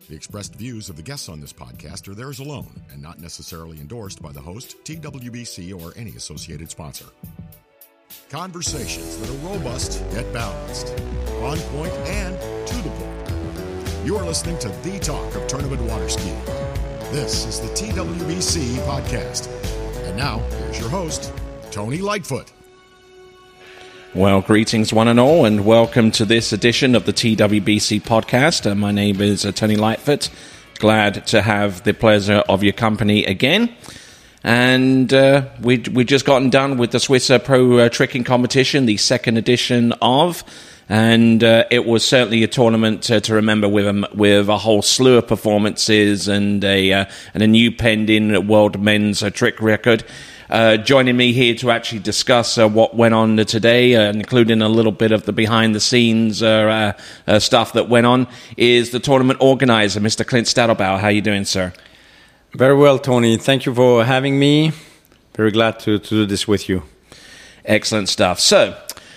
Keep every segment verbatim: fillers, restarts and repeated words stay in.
The expressed views of the guests on this podcast are theirs alone and not necessarily endorsed by the host, T W B C, or any associated sponsor. Conversations that are robust yet balanced, on point and to the point. You are listening to the talk of tournament water skiing. This is the T W B C podcast. And now, here's your host, Tony Lightfoot. Well, greetings one and all, and welcome to this edition of the T W B C podcast. Uh, my name is uh, Tony Lightfoot. Glad to have the pleasure of your company again. And uh, we we just gotten done with the Swiss uh, Pro uh, Tricking Competition, the second edition of, and uh, it was certainly a tournament uh, to remember with a, with a whole slew of performances and a uh, and a new pending world men's uh, trick record. Uh, joining me here to actually discuss uh, what went on today, uh, including a little bit of the behind-the-scenes uh, uh, stuff that went on, is the tournament organizer, Mister Clint Stadelbauer. How are you doing, sir? Very well, Tony. Thank you for having me. Very glad to, to do this with you. Excellent stuff. So,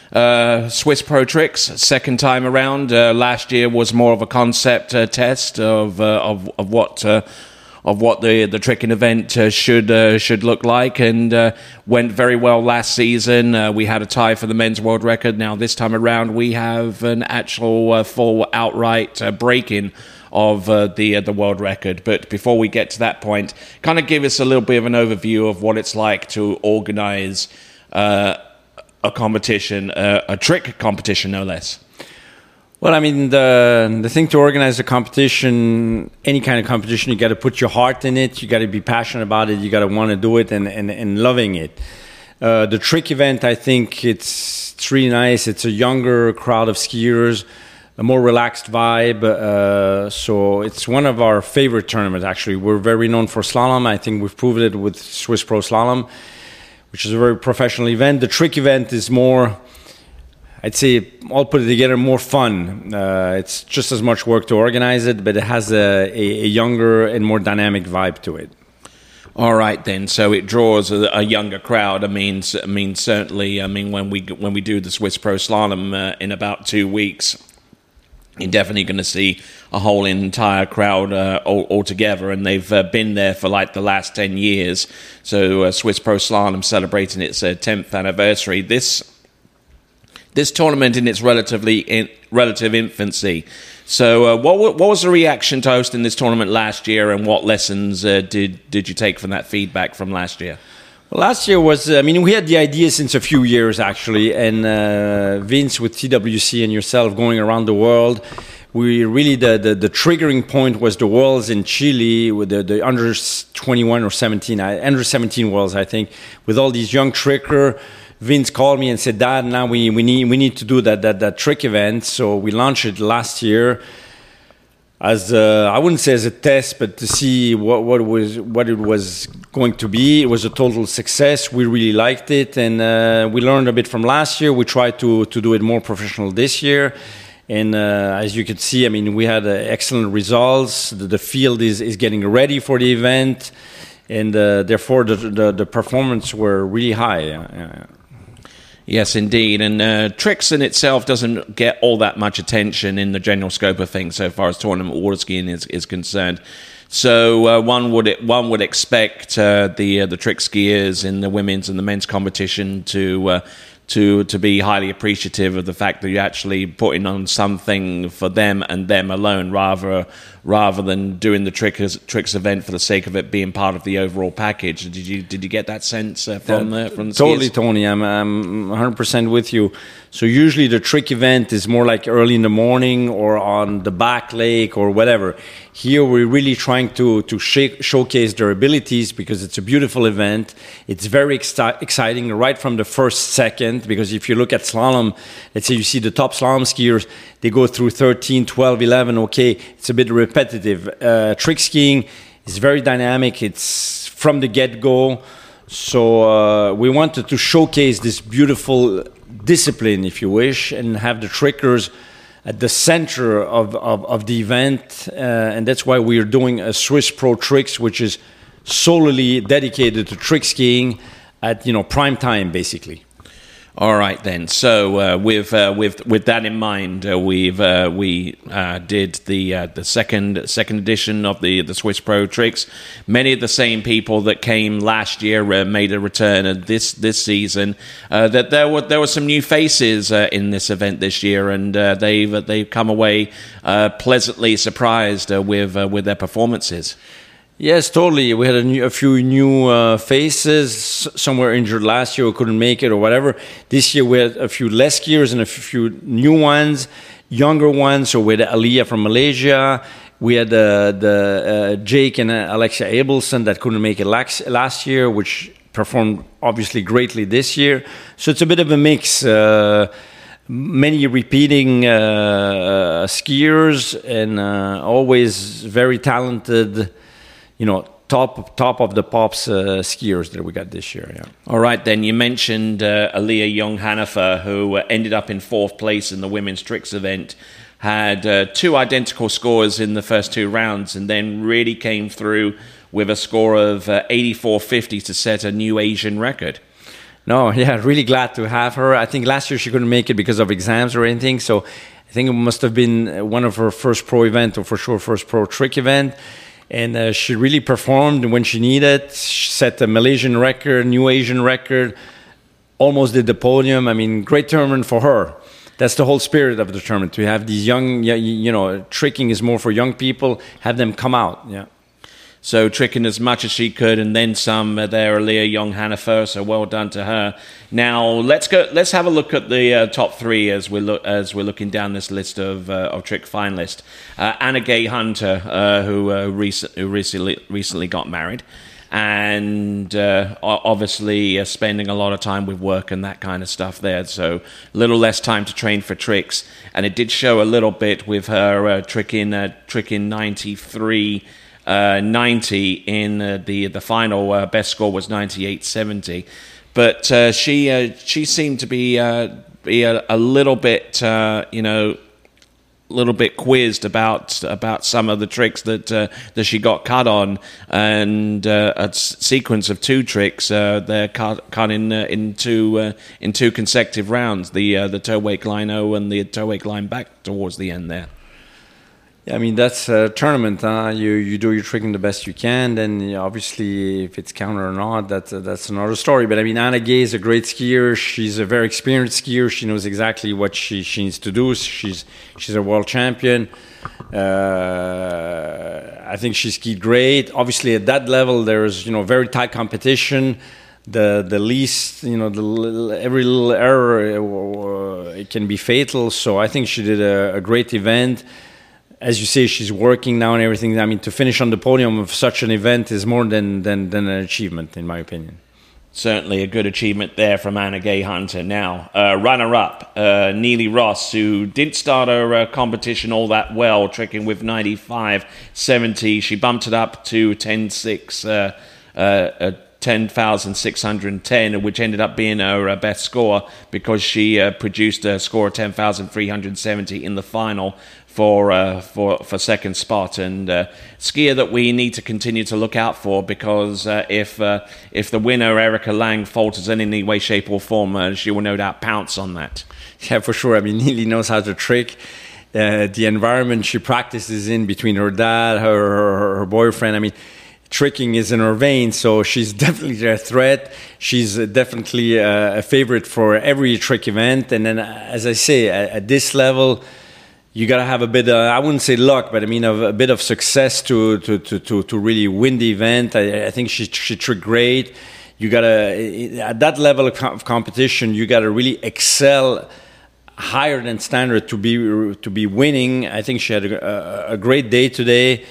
uh, Swiss Pro Tricks, second time around. Uh, last year was more of a concept uh, test of, uh, of of what... Uh, of what the the tricking event uh, should uh, should look like, and uh, went very well last season. Uh, we had a tie for the men's world record. Now this time around, we have an actual uh, full outright uh, breaking of uh, the uh, the world record. But before we get to that point, kind of give us a little bit of an overview of what it's like to organize uh, a competition, uh, a trick competition, no less. Well, I mean, the the thing to organize a competition, any kind of competition, you got to put your heart in it. You got to be passionate about it. You got to want to do it and, and, and loving it. Uh, the trick event, I think it's, it's really nice. It's a younger crowd of skiers, a more relaxed vibe. Uh, so it's one of our favorite tournaments, actually. We're very known for slalom. I think we've proven it with Swiss Pro Slalom, which is a very professional event. The trick event is more... I'd say, all put it together, more fun. Uh, it's just as much work to organize it, but it has a, a, a younger and more dynamic vibe to it. All right, then. So it draws a, a younger crowd. I mean, I mean, certainly. I mean, when we when we do the Swiss Pro Slalom uh, in about two weeks, you're definitely going to see a whole entire crowd uh, all, all together, and they've uh, been there for like the last ten years. So uh, Swiss Pro Slalom celebrating its uh, tenth anniversary. This. This tournament in its relatively in, relative infancy. So, uh, what what was the reaction to hosting this tournament last year, and what lessons uh, did did you take from that feedback from last year? Well, last year was, I mean, we had the idea since a few years actually, and uh, Vince with T W C and yourself going around the world. We really the, the, the triggering point was the Worlds in Chile with the, the under twenty-one or seventeen, under seventeen Worlds, I think, with all these young tricker. Vince called me and said, "Dad, now we, we need we need to do that that that trick event." So we launched it last year as a, I wouldn't say as a test, but to see what what was what it was going to be. It was a total success. We really liked it, and uh, we learned a bit from last year. We tried to to do it more professional this year, and uh, as you can see, I mean, we had uh, excellent results. The, the field is is getting ready for the event, and uh, therefore the, the the performance were really high. Uh, Yes, indeed. And uh, tricks in itself doesn't get all that much attention in the general scope of things so far as tournament water skiing is, is concerned. So uh, one would one would expect uh, the uh, the trick skiers in the women's and the men's competition to uh, to to be highly appreciative of the fact that you're actually putting on something for them and them alone, rather rather than doing the tricks tricks event for the sake of it being part of the overall package. Did you did you get that sense uh, from yeah, the from the totally, skiers? Tony? I'm I'm one hundred percent with you. So usually the trick event is more like early in the morning or on the back lake or whatever. Here we're really trying to to sh- showcase their abilities because it's a beautiful event. It's very exci- exciting right from the first second, because if you look at slalom, let's say you see the top slalom skiers, they go through thirteen, twelve, eleven, okay, it's a bit repetitive. Uh, trick skiing is very dynamic. It's from the get-go. So uh, we wanted to showcase this beautiful discipline, if you wish, and have the trickers at the center of, of, of the event. Uh, and that's why we are doing a Swiss Pro Tricks, which is solely dedicated to trick skiing at, you know, prime time, basically. All right then. So uh, with uh, with with that in mind, uh, we've uh, we uh, did the uh, the second second edition of the the Swiss Pro Tricks. Many of the same people that came last year uh, made a return uh, this this season. Uh, that there were there were some new faces uh, in this event this year, and uh, they've they've come away uh, pleasantly surprised uh, with uh, with their performances. Yes, totally. We had a, new, a few new uh, faces. Some were injured last year or couldn't make it or whatever. This year we had a few less skiers and a few new ones, younger ones. So we had Aliyah from Malaysia. We had uh, the uh, Jake and uh, Alexia Abelson that couldn't make it last, last year, which performed obviously greatly this year. So it's a bit of a mix. Uh, many repeating uh, uh, skiers and uh, always very talented, you know, top top of the pops uh, skiers that we got this year. Yeah. All right, then you mentioned uh, Aliyah Young-Hanifer, who uh, ended up in fourth place in the women's tricks event, had uh, two identical scores in the first two rounds, and then really came through with a score of uh, eighty-four fifty to set a new Asian record. No, yeah, really glad to have her. I think last year she couldn't make it because of exams or anything, so I think it must have been one of her first pro event, or for sure first pro trick event. And uh, she really performed when she needed. She set a Malaysian record, new Asian record, almost did the podium. I mean, great tournament for her. That's the whole spirit of the tournament, to have these young, you know, tricking is more for young people, have them come out. Yeah. So tricking as much as she could, and then some uh, there, Aliyah Young-Hanifer. So well done to her. Now let's go. Let's have a look at the uh, top three as we look as we're looking down this list of uh, of trick finalists. Uh, Anna Gay Hunter, uh, who uh, recent, who recently recently got married, and uh, obviously uh, spending a lot of time with work and that kind of stuff there. So a little less time to train for tricks, and it did show a little bit with her uh, tricking uh, tricking ninety-three. Uh, ninety in uh, the the final. Uh, best score was ninety-eight seventy, but uh, she uh, she seemed to be uh, be a, a little bit uh, you know a little bit quizzed about about some of the tricks that uh, that she got cut on, and uh, a sequence of two tricks uh, they're cut, cut in uh, in two uh, in two consecutive rounds. The uh, the toe wake line O and the toe wake line back towards the end there. Yeah, I mean, that's a tournament. Huh? You you do your tricking the best you can. Then you know, obviously, if it's counted or not, that's uh, that's another story. But I mean, Anna Gay is a great skier. She's a very experienced skier. She knows exactly what she, she needs to do. She's she's a world champion. Uh, I think she skied great. Obviously, at that level, there's you know very tight competition. The the least you know the little, every little error uh, it can be fatal. So I think she did a, a great event. As you say, she's working now and everything. I mean, to finish on the podium of such an event is more than, than, than an achievement, in my opinion. Certainly a good achievement there from Anna Gay Hunter. Now, uh, runner-up, uh, Neely Ross, who didn't start her uh, competition all that well, tricking with ninety-five seventy. She bumped it up to ten six, uh, uh, uh, ten thousand six hundred ten, which ended up being her uh, best score because she uh, produced a score of ten thousand three hundred seventy in the final for uh, for for second spot, and uh, skier that we need to continue to look out for, because uh, if uh, if the winner Erica Lang falters in any way, shape or form, uh, she will no doubt pounce on that. Yeah, for sure. I mean, Neely knows how to trick. Uh, the environment she practices in between her dad, her, her her boyfriend. I mean, tricking is in her veins, so she's definitely a threat. She's definitely a, a favorite for every trick event. And then, as I say, at, at this level, you got to have a bit of, I wouldn't say luck, but I mean a, a bit of success to to, to, to to really win the event. I, I think she she tricked great. You got to, at that level of competition, you got to really excel higher than standard to be to be winning. I think she had a, a great day today,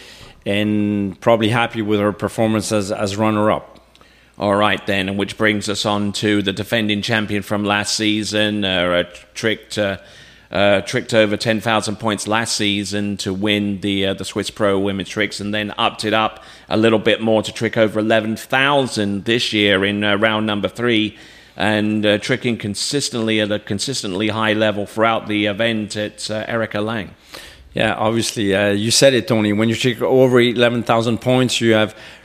and probably happy with her performance as as runner-up. All right, then, and which brings us on to the defending champion from last season, uh, tricked uh, uh, tricked over ten thousand points last season to win the uh, the Swiss Pro Women's Tricks, and then upped it up a little bit more to trick over eleven thousand this year in uh, round number three, and uh, tricking consistently at a consistently high level throughout the event. It's uh, Erica Lang. Yeah, obviously, uh, you said it, Tony. When you trick over eleven thousand points, you have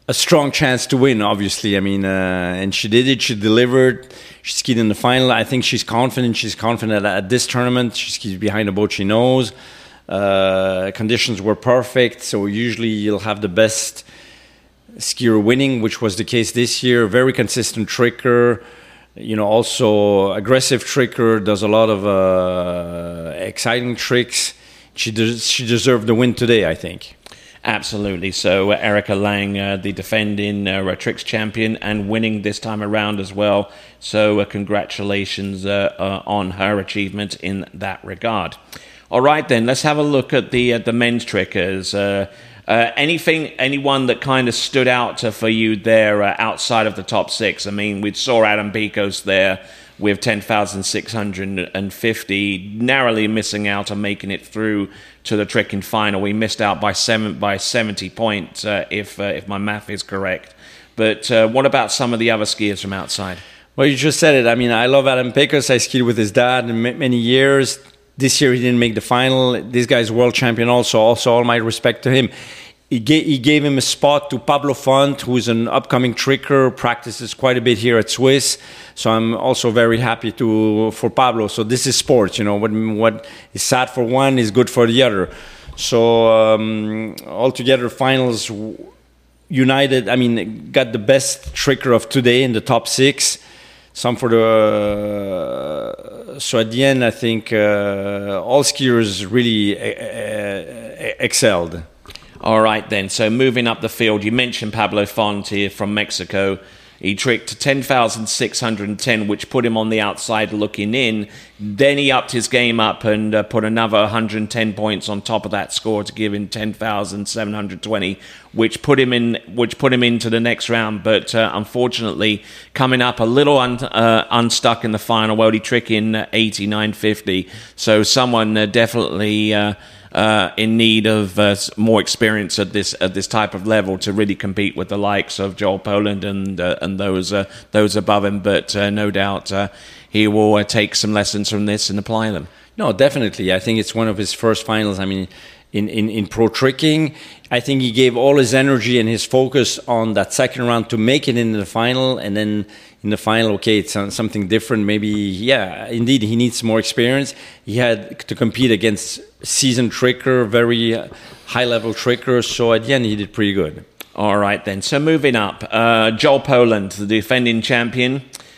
a strong chance to win, obviously. I mean, uh, and she did it. She delivered. She skied in the final. I think she's confident. She's confident at this tournament. She skis behind a boat she knows. Uh, conditions were perfect, so usually you'll have the best skier winning, which was the case this year. Very consistent tricker. You know, also aggressive tricker. Does a lot of uh, exciting tricks. She des- she deserved the win today, I think. Absolutely. So uh, Erica Lang, uh, the defending uh, tricks champion, and winning this time around as well. So uh, congratulations uh, uh, on her achievement in that regard. All right, then let's have a look at the uh, the men's trickers. Uh, uh, anything, anyone that kind of stood out uh, for you there uh, outside of the top six? I mean, we saw Adam Picos there with ten thousand six hundred fifty, narrowly missing out on making it through to the tricking final. We missed out by seven by seventy points, uh, if uh, if my math is correct. But uh, what about some of the other skiers from outside? Well, you just said it. I mean, I love Adam Picos. I skied with his dad in many years. This year he didn't make the final. This guy's world champion also. Also, all my respect to him. He gave, he gave him a spot to Pablo Font, who's an upcoming tricker, practices quite a bit here at Swiss. So I'm also very happy to for Pablo. So this is sports, you know. What what is sad for one is good for the other. So um, altogether, finals united. I mean, got the best tricker of today in the top six. Some for the uh, so at the end, I think uh, all skiers really uh, excelled. All right, then. So moving up the field, you mentioned Pablo Font here from Mexico. He tricked ten thousand six hundred ten, which put him on the outside looking in. Then he upped his game up and uh, put another one hundred ten points on top of that score to give him ten thousand seven hundred twenty, which put him in, which put him into the next round. But uh, unfortunately, coming up a little un, uh, unstuck in the final, well, he trick in uh, eighty-nine fifty. So someone uh, definitely. Uh, Uh, in need of uh, more experience at this at this type of level to really compete with the likes of Joel Poland and uh, and those uh, those above him. But uh, no doubt uh, he will uh, take some lessons from this and apply them. No, definitely. I think it's one of his first finals. I mean, in, in, in pro tricking, I think he gave all his energy and his focus on that second round to make it into the final, and then in the final, okay, it's something different. Maybe, yeah, indeed, he needs more experience. He had to compete against seasoned tricker, very high-level tricker, so at the end, he did pretty good. All right, then. So moving up, uh, Joel Poland, the defending champion,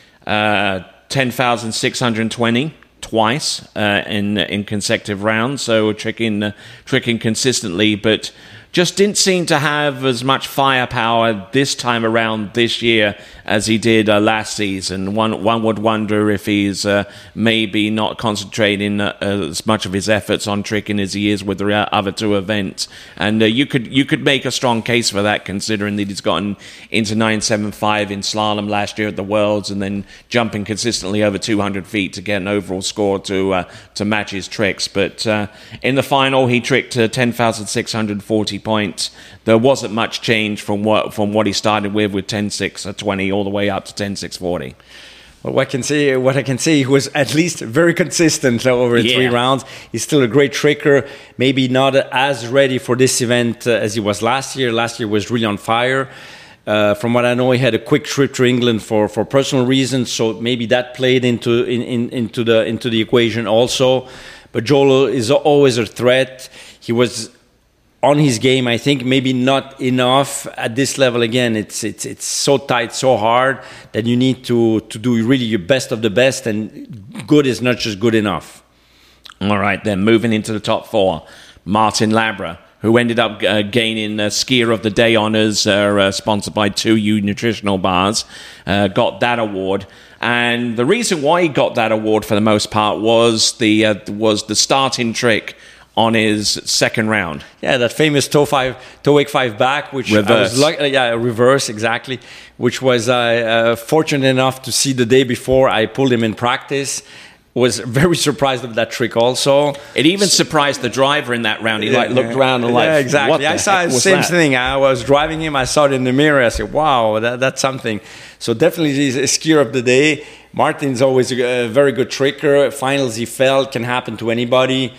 uh, ten thousand six hundred twenty. Twice uh, in in consecutive rounds, so tricking uh, tricking consistently, but just didn't seem to have as much firepower this time around this year as he did uh, last season. One one would wonder if he's uh, maybe not concentrating uh, as much of his efforts on tricking as he is with the other two events. And uh, you could you could make a strong case for that, considering that he's gotten into nine seventy-five in slalom last year at the Worlds, and then jumping consistently over two hundred feet to get an overall score to uh, to match his tricks. But uh, in the final, he tricked uh, ten thousand six hundred forty points. There wasn't much change from what from what he started with with ten six twenty all the way up to ten six forty. Well, what I can say, what I can say, he was at least very consistent over yeah. three rounds. He's still a great tricker. Maybe not as ready for this event uh, as he was last year. Last year was really on fire. Uh, from what I know, he had a quick trip to England for, for personal reasons, so maybe that played into in, in, into the into the equation also. But Joel is always a threat. He was on his game, I think, maybe not enough at this level. Again, it's it's it's so tight, so hard that you need to to do really your best of the best, and good is not just good enough. All right, then moving into the top four, Martin Labra, who ended up uh, gaining uh, Skier of the Day honors, uh, uh, sponsored by two U Nutritional Bars, uh, got that award. And the reason why he got that award for the most part was the uh, was the starting trick on his second round. Yeah, that famous toe five, toe wake five back, which reverse. I was lucky, yeah, reverse exactly, which was uh, uh, fortunate enough to see the day before. I pulled him in practice. Was very surprised of that trick also. It even surprised the driver in that round. He like looked around and like, yeah, exactly. What the I saw heck the was same that? thing. I was driving him. I saw it in the mirror. I said, wow, that, that's something. So definitely he's a skier of the day. Martin's always a very good tricker. Finals he felt can happen to anybody.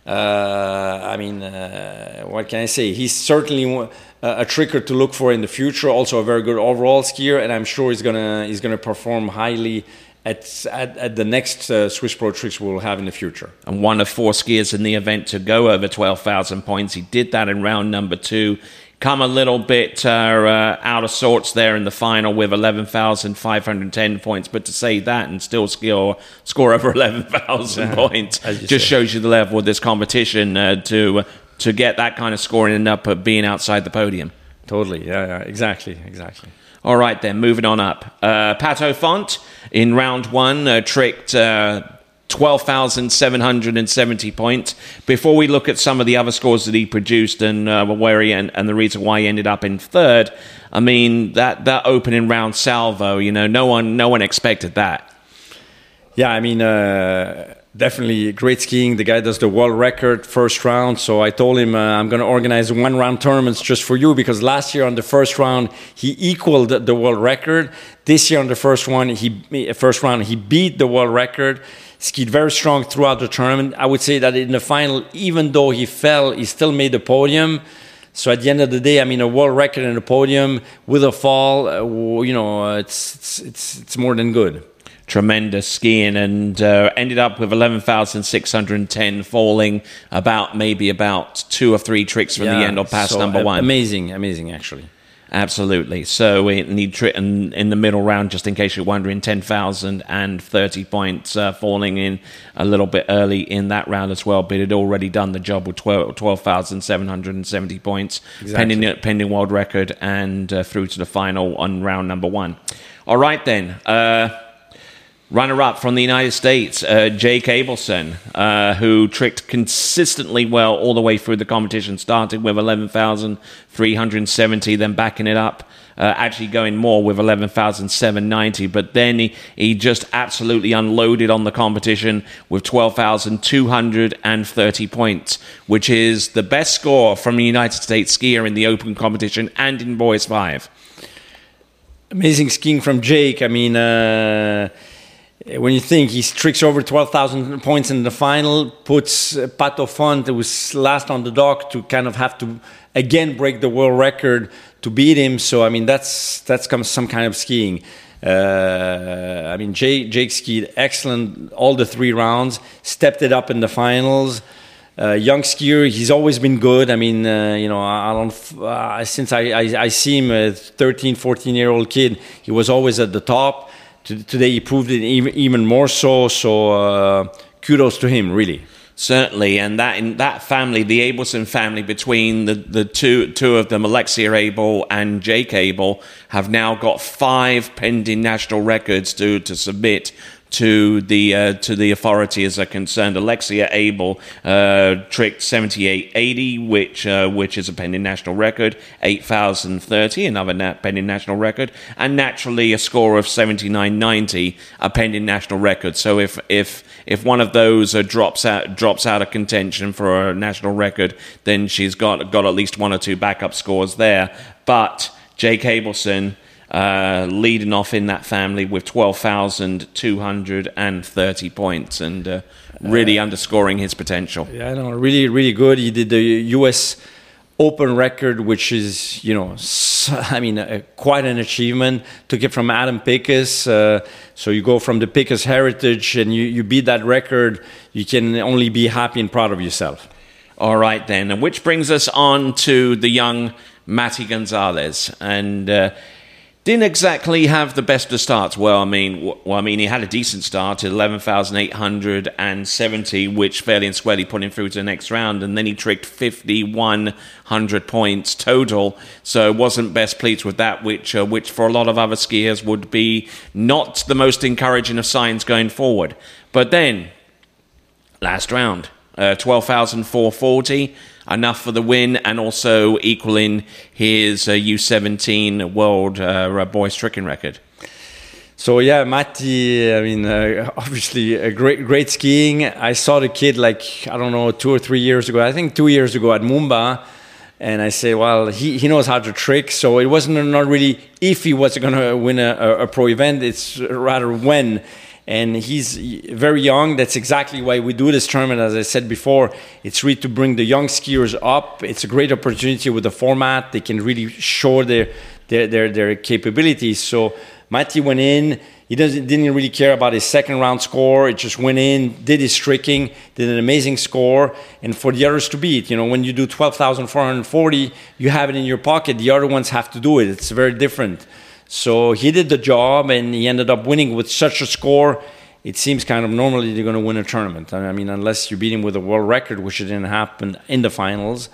Uh, I mean, uh, what can I say? He's certainly a, a tricker to look for in the future. Also, a very good overall skier, and I'm sure he's gonna he's gonna perform highly at at, at the next uh, Swiss Pro Tricks we'll have in the future. And one of four skiers in the event to go over twelve thousand points. He did that in round number two. Come a little bit uh, uh, out of sorts there in the final with eleven thousand five hundred ten points. But to say that and still score, score over eleven thousand points just say. shows you the level of this competition uh, to to get that kind of score and end up uh, being outside the podium. Totally, yeah, yeah, exactly, exactly. All right, then, moving on up. Uh, Pato Font in round one uh, tricked... Uh, twelve thousand seven hundred seventy points. Before we look at some of the other scores that he produced and uh, where he and, and the reason why he ended up in third, I mean that that opening round salvo, you know, no one no one expected that. Yeah, I mean, uh, definitely great skiing. The guy does the world record first round, so I told him uh, I'm going to organize one round tournaments just for you because last year on the first round he equaled the world record. This year on the first one, he first round he beat the world record. Skied very strong throughout the tournament. I would say that in the final, even though he fell, he still made the podium. So at the end of the day, I mean, a world record in the podium with a fall, uh, you know, uh, it's, it's it's it's more than good. Tremendous skiing, and uh, ended up with eleven thousand six hundred ten, falling about maybe about two or three tricks from yeah, the end or past so number one. Amazing, amazing, actually. Absolutely. So we need tri- in, in the middle round, just in case you're wondering, ten thousand thirty points, uh, falling in a little bit early in that round as well. But it had already done the job with twelve thousand seven hundred seventy points, exactly. pending pending world record, and uh, through to the final on round number one. All right then. Uh, Runner-up from the United States, uh, Jake Abelson, uh, who tricked consistently well all the way through the competition, started with eleven thousand three hundred seventy, then backing it up, uh, actually going more with eleven thousand seven hundred ninety, but then he, he just absolutely unloaded on the competition with twelve thousand two hundred thirty points, which is the best score from a United States skier in the open competition and in boys five. Amazing skiing from Jake. I mean... Uh When you think he tricks over twelve thousand points in the final, puts uh, Pato Font, who was last on the dock, to kind of have to again break the world record to beat him. So I mean that's that's some kind of skiing. Uh, I mean Jake, Jake skied excellent all the three rounds, stepped it up in the finals. Uh, young skier, he's always been good. I mean, uh, you know, I don't. Uh, since I, I I see him, a thirteen, fourteen year old kid, he was always at the top. Today he proved it even, even more so, so uh, kudos to him, really. Certainly, and that in that family, the Abelson family, between the, the two two of them, Alexia Abel and Jake Abel, have now got five pending national records to, to submit to the uh, to the authority as are concerned. Alexia Abel uh, tricked seventy-eight eighty, which uh, which is a pending national record, eight thousand thirty, another na- pending national record, and naturally a score of seventy-nine ninety, a pending national record. So if if if one of those uh, drops out drops out of contention for a national record, then she's got got at least one or two backup scores there. But Jake Abelson, Uh, leading off in that family with twelve thousand two hundred thirty points, and uh, really uh, underscoring his potential. Yeah, no, really, really good. He did the U S Open record, which is, you know, I mean, uh, quite an achievement. Took it from Adam Pickus. Uh, so you go from the Pickus heritage and you, you beat that record, you can only be happy and proud of yourself. All right, then. And which brings us on to the young Matty Gonzalez. And uh, didn't exactly have the best of starts. Well, I mean, well, I mean, he had a decent start at eleven thousand eight hundred seventy, which fairly and squarely put him through to the next round, and then he tricked fifty-one hundred points total. So wasn't best pleased with that, which, uh, which for a lot of other skiers would be not the most encouraging of signs going forward. But then, last round, uh, twelve thousand four hundred forty. Enough for the win, and also equaling his uh, U seventeen World uh, Boys Tricking record. So yeah, Matti, I mean, uh, obviously a great, great skiing. I saw the kid like, I don't know, two or three years ago. I think two years ago at Mumba, and I say, well, he, he knows how to trick. So it wasn't not really if he was going to win a, a, a pro event. It's rather when. And he's very young. That's exactly why we do this tournament. As I said before, it's really to bring the young skiers up. It's a great opportunity with the format. They can really show their their their, their capabilities. So Matti went in. He doesn't, didn't really care about his second round score. It just went in, did his tricking, did an amazing score, and for the others to beat. You know, when you do twelve thousand four hundred forty, you have it in your pocket. The other ones have to do it. It's very different. So he did the job, and he ended up winning with such a score. It seems kind of normally they're going to win a tournament. I mean, unless you beat him with a world record, which didn't happen in the finals.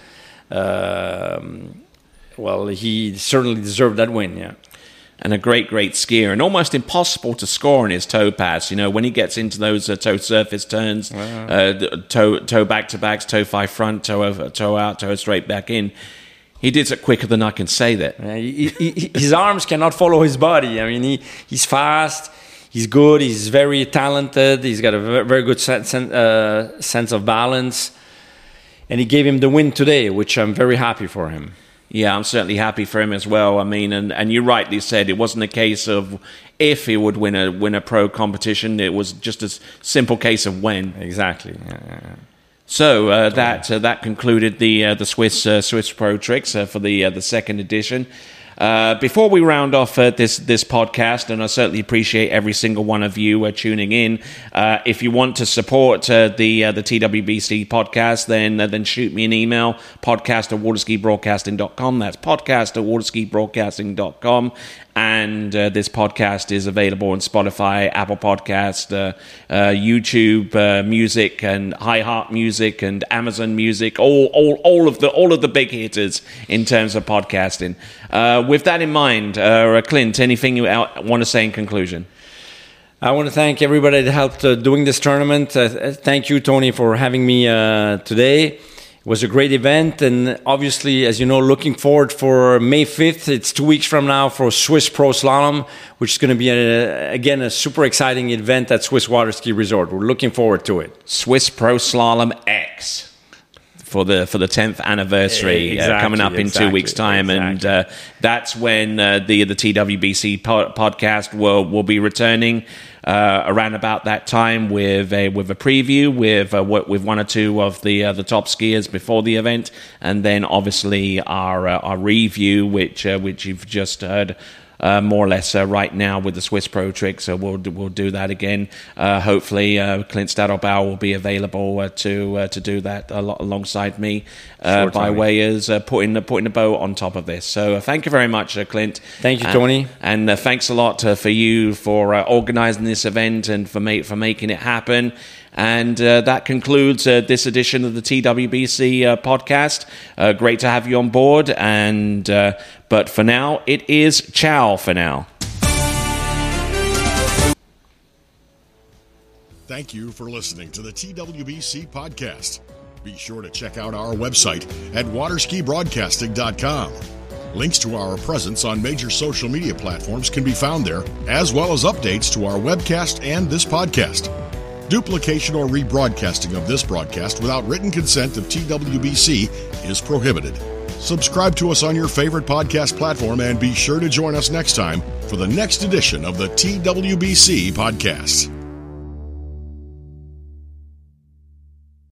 Um, well, he certainly deserved that win, yeah. And a great, great skier, and almost impossible to score in his toe pass. You know, when he gets into those uh, toe surface turns, wow. uh, toe toe back to backs, toe five front, toe over, toe out, toe straight back in. He did it quicker than I can say that. Yeah, he, he, his arms cannot follow his body. I mean, he, he's fast, he's good, he's very talented, he's got a very, very good sense, uh, sense of balance. And he gave him the win today, which I'm very happy for him. Yeah, I'm certainly happy for him as well. I mean, and, and you rightly said it wasn't a case of if he would win a win a pro competition. It was just a simple case of when. Exactly. Yeah, yeah, yeah. So uh, that uh, that concluded the uh, the Swiss uh, Swiss Pro Tricks uh, for the uh, the second edition. Uh, before we round off uh, this this podcast, and I certainly appreciate every single one of you uh, tuning in. Uh, if you want to support uh, the uh, the T W B C podcast, then uh, then shoot me an email, podcast at waterski broadcasting dot com. That's podcast at waterski broadcasting dot com. And uh, this podcast is available on Spotify, Apple Podcast, uh, uh, YouTube uh, Music, and iHeart Music, and Amazon Music. All, all, all of the all of the big hitters in terms of podcasting. Uh, with that in mind, uh, Clint, anything you want to say in conclusion? I want to thank everybody that helped uh, doing this tournament. Uh, thank you, Tony, for having me uh, today. It was a great event, and obviously, as you know, looking forward for May fifth. It's two weeks from now for Swiss Pro Slalom, which is going to be, a, again, a super exciting event at Swiss Waterski Resort. We're looking forward to it. Swiss Pro Slalom X for the for the tenth anniversary exactly, uh, coming up in exactly, two weeks' time, exactly. and uh, that's when uh, the the T W B C po- podcast will will be returning. Uh, around about that time, with a with a preview, with uh, with one or two of the uh, the top skiers before the event, and then obviously our uh, our review, which uh, which you've just heard. Uh, more or less uh, right now with the Swiss Pro Tricks, so we'll we'll do that again. Uh, hopefully, uh, Clint Stadelbauer will be available uh, to uh, to do that al- alongside me uh, sure, by way as uh, putting the putting a bow on top of this. So uh, thank you very much, uh, Clint. Thank you, Tony, and, and uh, thanks a lot uh, for you for uh, organising this event and for ma- for making it happen. And uh, that concludes uh, this edition of the T W B C uh, podcast. Uh, great to have you on board. And uh, but for now, it is ciao for now. Thank you for listening to the T W B C podcast. Be sure to check out our website at waterski broadcasting dot com. Links to our presence on major social media platforms can be found there, as well as updates to our webcast and this podcast. Duplication or rebroadcasting of this broadcast without written consent of T W B C is prohibited. Subscribe to us on your favorite podcast platform and be sure to join us next time for the next edition of the T W B C podcast.